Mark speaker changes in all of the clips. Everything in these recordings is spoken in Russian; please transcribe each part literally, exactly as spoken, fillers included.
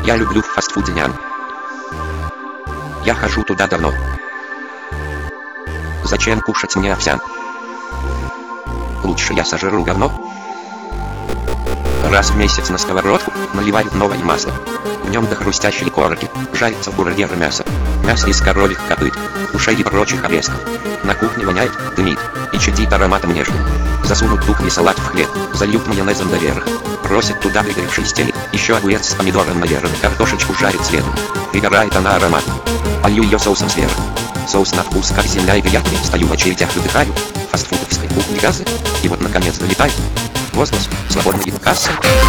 Speaker 1: Я люблю в фастфуде ням. Я хожу туда давно. Зачем кушать мне овсян? Лучше я сожру говно. Раз в месяц на сковородку наливают новое масло. В нем до хрустящей корки жарится бургер мясо. Мясо из коровьих копыт, ушей и прочих обрезков. На кухне воняет, дымит и чадит ароматом нежным. Засунут тухлый салат в хлеб, зальют майонезом доверх. Бросят туда выгоревший стейк, еще огурец с помидором наверное. Картошечку жарит следом. Пригорает она ароматом. Полью ее соусом сверху. Соус на вкус как земля и приятный. Стою в очередях, выдыхаю. Фастфудовской кухни газы. И вот наконец долетает возглас свободной кассы.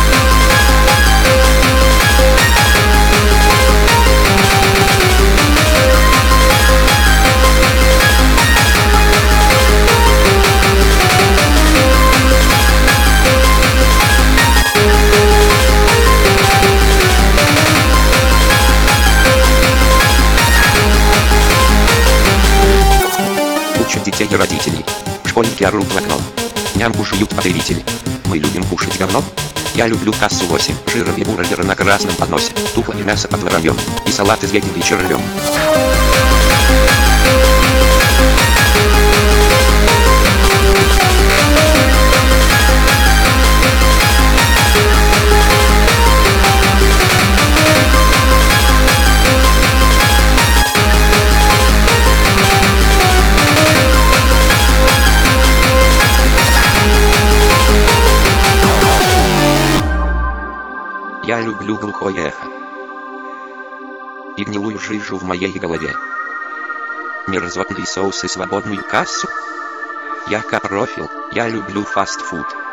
Speaker 1: Учат детей и родителей. Школьники орут в окно. Нямку жуют потребители. Мы любим кушать говно. Я люблю кассу восемь. Жировые бургеры на красном подносе. Тухлое мясо под воробьем. И салат из ягоды и червем. Я люблю глухое эхо и гнилую жижу в моей голове. Мерзотный соус и свободную кассу. Я капрофил, я люблю фастфуд.